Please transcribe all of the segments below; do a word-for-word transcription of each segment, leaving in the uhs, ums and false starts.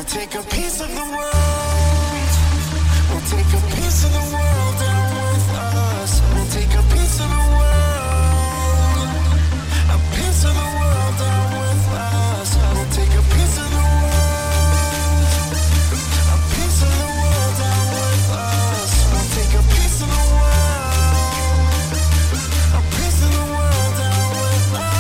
take a piece of the world. We'll take a piece of the world down with us. We'll take a piece of the world. A piece of the world down with us. We'll take a piece of the world. A piece of the world down with us. We'll take a piece of the world. A piece of the world down with us.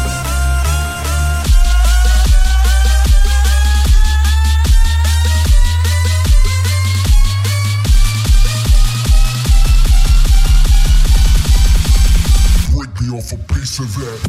Off a piece of that.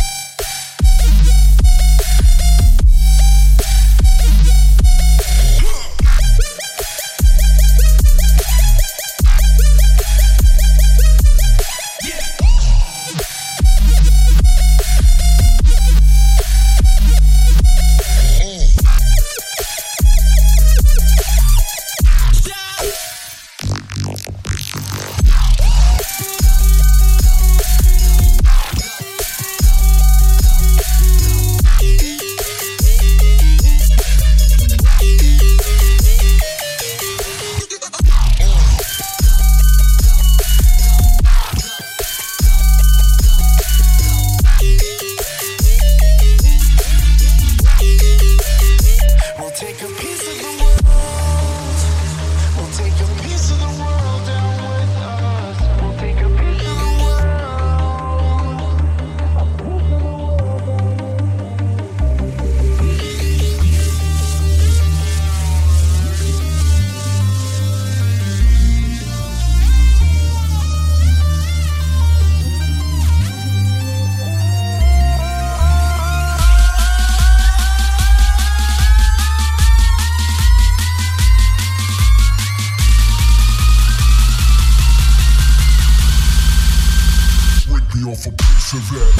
Off a piece of that.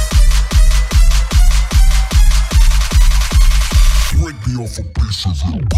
Break me off a piece of it.